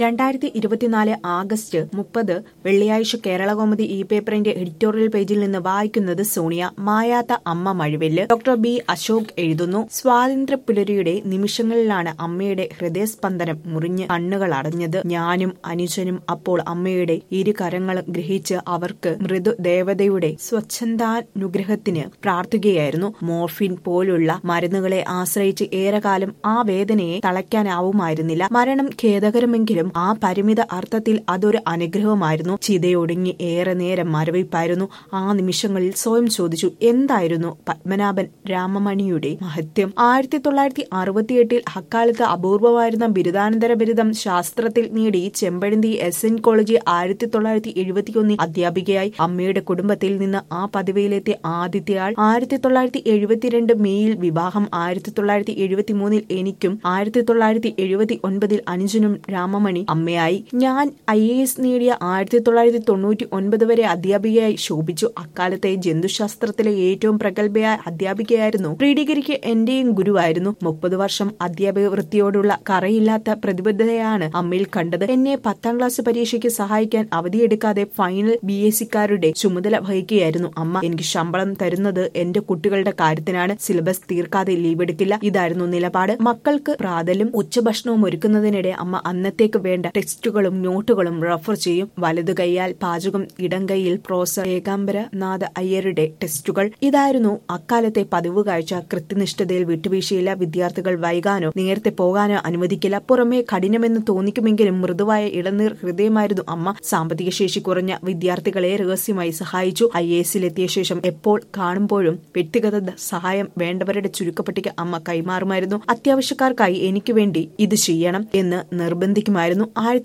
2024 August 30 വെള്ളിയാഴ്ച കേരളകൗമുദി ഈ പേപ്പറിന്റെ എഡിറ്റോറിയൽ പേജിൽ നിന്ന് വായിക്കുന്നത് സോണിയ. മായാത്ത അമ്മ മഴവില്ല്. ഡോക്ടർ ബി അശോക് എഴുതുന്നു. സ്വാതന്ത്ര്യ പുലരിയുടെ നിമിഷങ്ങളിലാണ് അമ്മയുടെ ഹൃദയസ്പന്ദനം മുറിഞ്ഞ് കണ്ണുകൾ അടഞ്ഞത്. ഞാനും അനുജനും അപ്പോൾ അമ്മയുടെ ഇരു കരങ്ങളും ഗ്രഹിച്ച് അവർക്ക് മൃദുദേവതയുടെ സ്വച്ഛന്ദാനുഗ്രഹത്തിന് പ്രാർത്ഥിക്കുകയായിരുന്നു. മോർഫിൻ പോലുള്ള മരുന്നുകളെ ആശ്രയിച്ച് ഏറെക്കാലം ആ വേദനയെ തളയ്ക്കാനാവുമായിരുന്നില്ല. മരണം ഖേദകരമെങ്കിലും ആ പരിമിത അർത്ഥത്തിൽ അതൊരു അനുഗ്രഹമായിരുന്നു. ചിതയൊടുങ്ങി ഏറെ നേരം മരവിപ്പായിരുന്നു. ആ നിമിഷങ്ങളിൽ സ്വയം ചോദിച്ചു, എന്തായിരുന്നു പത്മനാഭൻ രാമമണിയുടെ മഹത്യം? 1968 അക്കാലത്ത് അപൂർവമായിരുന്ന ബിരുദാനന്തര ബിരുദം ശാസ്ത്രത്തിൽ നേടി ചെമ്പഴന്തി SN കോളേജ് 1971 അധ്യാപികയായി. അമ്മയുടെ കുടുംബത്തിൽ നിന്ന് ആ പദവിയിലെത്തിയ ആദ്യത്തെയാൾ. 1972 മെയ്യിൽ വിവാഹം. 1973 എനിക്കും 1979 അനുജനും രാമമണി അമ്മയായി. ഞാൻ IAS നേടിയ 1999 വരെ അധ്യാപികയായി ശോഭിച്ചു. അക്കാലത്തെ ജന്തുശാസ്ത്രത്തിലെ ഏറ്റവും പ്രഗത്ഭയായ അധ്യാപികയായിരുന്നു. പ്രീ ഡിഗ്രിക്ക് എന്റെയും ഗുരുവായിരുന്നു. 30 വർഷം അധ്യാപക വൃത്തിയോടുള്ള കറയില്ലാത്ത പ്രതിബദ്ധതയാണ് അമ്മയിൽ കണ്ടത്. എന്നെ 10ാം ക്ലാസ് പരീക്ഷയ്ക്ക് സഹായിക്കാൻ അവധിയെടുക്കാതെ ഫൈനൽ BScക്കാരുടെ ചുമതല വഹിക്കുകയായിരുന്നു അമ്മ. എനിക്ക് ശമ്പളം തരുന്നത് എന്റെ കുട്ടികളുടെ കാര്യത്തിനാണ്. സിലബസ് തീർക്കാതെ ലീവ് എടുക്കില്ല. ഇതായിരുന്നു നിലപാട്. മക്കൾക്ക് പ്രാതലും ഉച്ചഭക്ഷണവും ഒരുക്കുന്നതിനിടെ അമ്മ അന്നത്തേക്ക് വേണ്ട ടെക്സ്റ്റുകളും നോട്ടുകളും റഫർ ചെയ്യും. വലതു കൈയാൽ പാചകം, ഇടം കൈയിൽ പ്രൊഫസർ ഏകാംബരനാഥ അയ്യരുടെ ടെക്സ്റ്റുകൾ. ഇതായിരുന്നു അക്കാലത്തെ പതിവ് കാഴ്ച. കൃത്യനിഷ്ഠതയിൽ വിട്ടുവീഴ്ചയില്ല. വിദ്യാർത്ഥികൾ വൈകാനോ നേരത്തെ പോകാനോ അനുവദിക്കില്ല. പുറമെ കഠിനമെന്ന് തോന്നിക്കുമെങ്കിലും മൃദുവായ ഇളനീർ ഹൃദയമായിരുന്നു അമ്മ. സാമ്പത്തിക ശേഷി കുറഞ്ഞ വിദ്യാർത്ഥികളെ രഹസ്യമായി സഹായിച്ചു. IASലെത്തിയ ശേഷം എപ്പോൾ കാണുമ്പോഴും വ്യക്തിഗത സഹായം വേണ്ടവരുടെ ചുരുക്കപ്പട്ടിക അമ്മ കൈമാറുമായിരുന്നു. അത്യാവശ്യക്കാർക്കായി എനിക്ക് വേണ്ടി ഇത് ചെയ്യണം എന്ന് നിർബന്ധിക്കുമായിരുന്നു.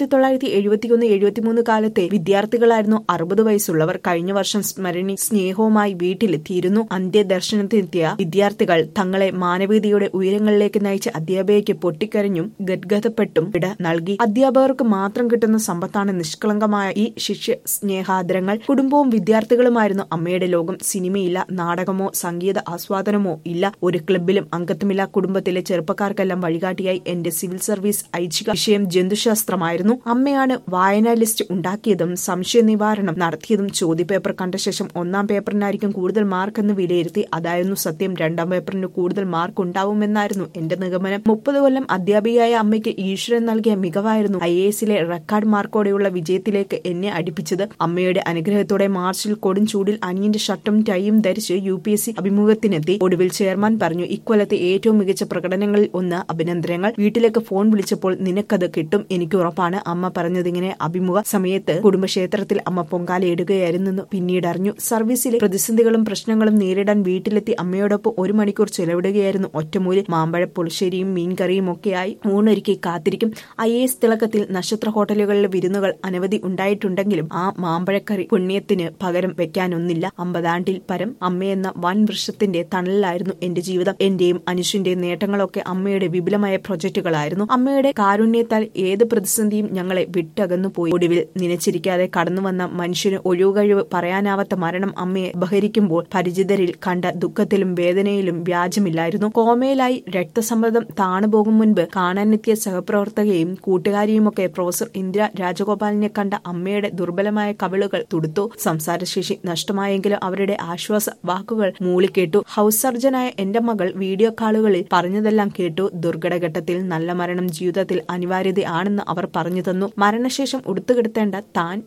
1971-73 കാലത്തെ വിദ്യാർത്ഥികളായിരുന്നു 60 വയസ്സുള്ളവർ. കഴിഞ്ഞ വർഷം സ്നേഹവുമായി വീട്ടിലെത്തിയിരുന്നു. അന്ത്യദർശനത്തിനെത്തിയ വിദ്യാർത്ഥികൾ തങ്ങളെ മാനവീയതയുടെ ഉയരങ്ങളിലേക്ക് നയിച്ച അധ്യാപകയ്ക്ക് പൊട്ടിക്കരഞ്ഞും ഗദ്ഗതപ്പെട്ടും വിട നൽകി. അധ്യാപകർക്ക് മാത്രം കിട്ടുന്ന സമ്പത്താണ് നിഷ്കളങ്കമായ ഈ ശിഷ്യ സ്നേഹാദരങ്ങൾ. കുടുംബവും വിദ്യാർത്ഥികളുമായിരുന്നു അമ്മയുടെ ലോകം. സിനിമയില്ല, നാടകമോ സംഗീത ആസ്വാദനമോ ഇല്ല. ഒരു ക്ലബിലും അംഗത്വമില്ല. കുടുംബത്തിലെ ചെറുപ്പക്കാർക്കെല്ലാം വഴികാട്ടിയായി എന്റെ സിവിൽ സർവീസ് ഐച്ഛിക വിഷയം ജന്തുശാസ്ത്രമായിരുന്നു. അമ്മയാണ് വായനാ ലിസ്റ്റ് ഉണ്ടാക്കിയതും സംശയ നിവാരണം നടത്തിയതും. ചോദ്യപേപ്പർ കണ്ട ശേഷം 1ാം പേപ്പറിനായിരിക്കും കൂടുതൽ മാർക്ക് എന്ന് വിലയിരുത്തി. അതായിരുന്നു സത്യം. 2ാം പേപ്പറിന് കൂടുതൽ മാർക്ക് ഉണ്ടാവുമെന്നായിരുന്നു എന്റെ നിഗമനം. 30 കൊല്ലം അധ്യാപികയായ അമ്മയ്ക്ക് ഈശ്വരൻ നൽകിയ മികവായിരുന്നു IASലെ റെക്കോർഡ് മാർക്കോടെയുള്ള വിജയത്തിലേക്ക് എന്നെ അടുപ്പിച്ചത്. അമ്മയുടെ അനുഗ്രഹത്തോടെ മാർച്ചിൽ കൊടുംചൂടിൽ അനിയന്റെ ഷർട്ടും ടൈയും ധരിച്ച് UPSC അഭിമുഖത്തിനെത്തി. ഒടുവിൽ ചെയർമാൻ പറഞ്ഞു, ഇക്കൊല്ലത്തെ ഏറ്റവും മികച്ച പ്രകടനങ്ങളിൽ ഒന്ന് അഭിനന്ദനങ്ങൾ. വീട്ടിലേക്ക് ഫോൺ വിളിച്ചപ്പോൾ നിനക്കത് കിട്ടും, എനിക്ക് ഉറപ്പാണ്. അമ്മ പറഞ്ഞതിങ്ങനെ. അഭിമുഖ സമയത്ത് കുടുംബക്ഷേത്രത്തിൽ അമ്മ പൊങ്കാലയിടുകയായിരുന്നെന്ന് പിന്നീട് അറിഞ്ഞു. സർവീസിലെ പ്രതിസന്ധികളും പ്രശ്നങ്ങളും നേരിടാൻ വീട്ടിലെത്തി അമ്മയോടൊപ്പം 1 മണിക്കൂർ ചെലവിടുകയായിരുന്നു. ഒറ്റമൂലി മാമ്പഴ പുളിശ്ശേരിയും മീൻകറിയും ഒക്കെയായി ഊണൊരുക്കി കാത്തിരിക്കും. IAS തിളക്കത്തിൽ നക്ഷത്ര ഹോട്ടലുകളിലെ വിരുന്നുകൾ അനവധി ഉണ്ടായിട്ടുണ്ടെങ്കിലും ആ മാമ്പഴക്കറി പുണ്യത്തിന് പകരം വെക്കാനൊന്നില്ല. 50 ആണ്ടിൽ പരം അമ്മയെന്ന വൻ വൃക്ഷത്തിന്റെ തണലിലായിരുന്നു എന്റെ ജീവിതം. എന്റെയും അനുഷ്യന്റെയും നേട്ടങ്ങളൊക്കെ അമ്മയുടെ വിപുലമായ പ്രൊജക്ടുകളായിരുന്നു. അമ്മയുടെ കാരുണ്യത്താൽ ഏത് പ്രതിസന്ധിയും ഞങ്ങളെ വിട്ടകന്നു പോയി. ഒടുവിൽ നനച്ചിരിക്കാതെ കടന്നുവന്ന മനുഷ്യന് ഒഴിവുകഴിവ് പറയാനാവാത്ത മരണം അമ്മയെ ബഹരിക്കുമ്പോൾ പരിചിതരിൽ കണ്ട ദുഃഖത്തിലും വേദനയിലും വ്യാജമില്ലായിരുന്നു. കോമയിലായി രക്തസമ്മർദ്ദം താണുപോകും മുൻപ് കാണാനെത്തിയ സഹപ്രവർത്തകയും കൂട്ടുകാരിയുമൊക്കെ പ്രൊഫസർ ഇന്ദിര രാജഗോപാലിനെ കണ്ട അമ്മയുടെ ദുർബലമായ കവിളുകൾ തുടുത്തു. സംസാരശേഷി നഷ്ടമായെങ്കിലും അവരുടെ ആശ്വാസ വാക്കുകൾ മൂളിക്കേട്ടു. ഹൌസ് സർജനായ എന്റെ മകൾ വീഡിയോ കാളുകളിൽ പറഞ്ഞതെല്ലാം കേട്ടു. ദുർഘടഘട്ടത്തിൽ നല്ല മരണം ജീവിതത്തിൽ അനിവാര്യതയാണെന്ന് അവർ പറഞ്ഞു തന്നു. മരണശേഷം ഉടുത്തുകിടത്തേണ്ട താൻ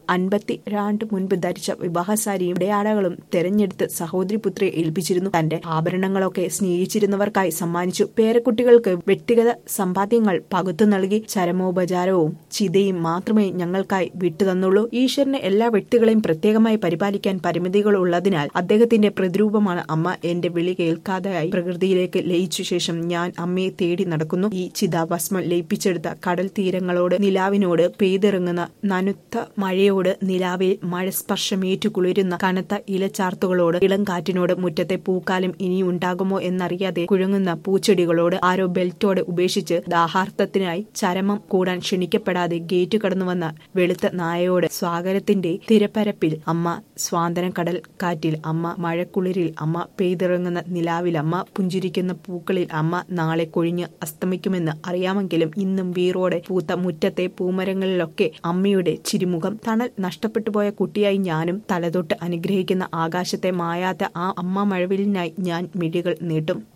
52 മുൻപ് ധരിച്ച വിവാഹസാരിയും ഇടയാടകളും തെരഞ്ഞെടുത്ത് സഹോദരി പുത്രിയെ ഏൽപ്പിച്ചിരുന്നു. തന്റെ ആഭരണങ്ങളൊക്കെ സ്നേഹിച്ചിരുന്നവർക്കായി സമ്മാനിച്ചു. പേരക്കുട്ടികൾക്ക് വ്യക്തിഗത സമ്പാദ്യങ്ങൾ പകുത്തു നൽകി. ചരമോപചാരവും ചിതയും മാത്രമേ ഞങ്ങൾക്കായി വിട്ടുതന്നുള്ളൂ. ഈശ്വരന് എല്ലാ വ്യക്തികളെയും പ്രത്യേകമായി പരിപാലിക്കാൻ പരിമിതികൾ ഉള്ളതിനാൽ അദ്ദേഹത്തിന്റെ പ്രതിരൂപമാണ് അമ്മ. എന്റെ വിളി കേൾക്കാതെയായി പ്രകൃതിയിലേക്ക് ലയിച്ച ശേഷം ഞാൻ അമ്മയെ തേടി നടക്കുന്നു. ഈ ചിതാഭസ്മം ലയിപ്പിച്ചെടുത്ത കടൽ തീരങ്ങളോട്, നിലാവിനോട്, പെയ്തിറങ്ങുന്ന നനുത്ത മഴയോട്, നിലാവിൽ മഴസ്പർശമേറ്റു കുളിരുന്ന കനത്ത ഇലച്ചാർത്തുകളോട്, ഇളം കാറ്റിനോട്, മുറ്റത്തെ പൂക്കാലം ഇനിയും ഉണ്ടാകുമോ എന്നറിയാതെ കുഴങ്ങുന്ന പൂച്ചെടികളോട്, ആരോ ബെൽറ്റോടെ ഉപേക്ഷിച്ച് ദാഹാർത്ഥത്തിനായി ചരമം കൂടാൻ ക്ഷണിക്കപ്പെടാതെ ഗേറ്റ് കടന്നു വന്ന വെളുത്ത നായയോട്, സ്വാഗതത്തിന്റെ തിരപ്പരപ്പിൽ അമ്മ, സ്വാതന്ത്ര്യ കടൽ കാറ്റിൽ അമ്മ, മഴക്കുളിരിൽ അമ്മ, പെയ്തിറങ്ങുന്ന നിലാവിൽ അമ്മ, പുഞ്ചിരിക്കുന്ന പൂക്കളിൽ അമ്മ. നാളെ കൊഴിഞ്ഞ് അസ്തമിക്കുമെന്ന് അറിയാമെങ്കിലും ഇന്നും വീറോടെ പൂത്ത മുറ്റ മുറ്റത്തെ പൂമരങ്ങളിലൊക്കെ അമ്മയുടെ ചിരിമുഖം. തണൽ നഷ്ടപ്പെട്ടുപോയ കുട്ടിയായി ഞാനും തലതൊട്ട് അനുഗ്രഹിക്കുന്ന ആകാശത്തെ മായാത്ത ആ അമ്മ മഴവില്ലിനായി ഞാൻ മിഴികൾ നീട്ടും.